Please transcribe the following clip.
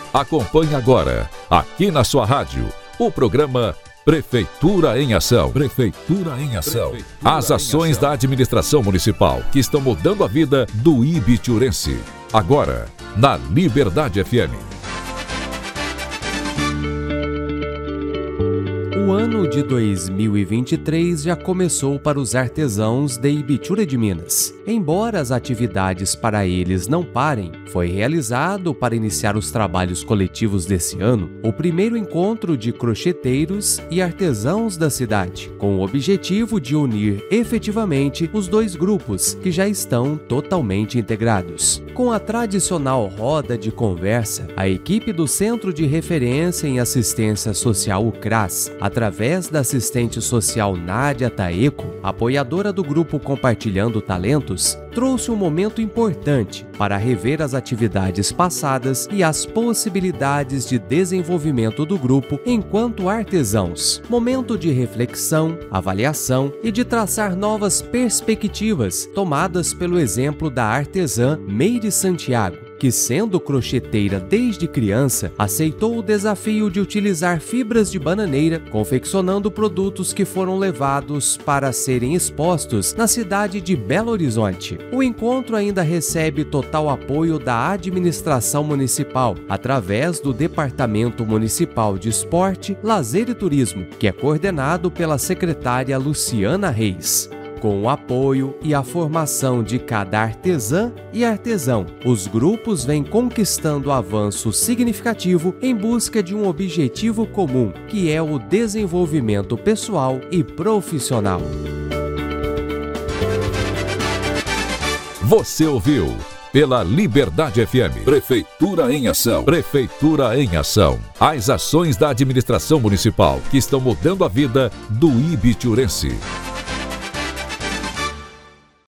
Acompanhe agora, aqui na sua rádio, o programa Prefeitura em Ação. Prefeitura em Ação. As ações da administração municipal que estão mudando a vida do ibiturense. Agora, na Liberdade FM. O ano de 2023 já começou para os artesãos de Ibitura de Minas. Embora as atividades para eles não parem, foi realizado para iniciar os trabalhos coletivos desse ano o primeiro encontro de crocheteiros e artesãos da cidade, com o objetivo de unir efetivamente os dois grupos que já estão totalmente integrados. Com a tradicional roda de conversa, a equipe do Centro de Referência em Assistência Social, o CRAS, através da assistente social Nádia Taeco, apoiadora do grupo Compartilhando Talentos, trouxe um momento importante para rever as atividades passadas e as possibilidades de desenvolvimento do grupo enquanto artesãos. Momento de reflexão, avaliação e de traçar novas perspectivas, tomadas pelo exemplo da artesã Meire Santiago, que, sendo crocheteira desde criança, aceitou o desafio de utilizar fibras de bananeira, confeccionando produtos que foram levados para serem expostos na cidade de Belo Horizonte. O encontro ainda recebe total apoio da administração municipal, através do Departamento Municipal de Esporte, Lazer e Turismo, que é coordenado pela secretária Luciana Reis. Com o apoio e a formação de cada artesã e artesão, os grupos vêm conquistando avanço significativo em busca de um objetivo comum, que é o desenvolvimento pessoal e profissional. Você ouviu pela Liberdade FM. Prefeitura em Ação. Prefeitura em Ação. As ações da administração municipal que estão mudando a vida do ibiturense.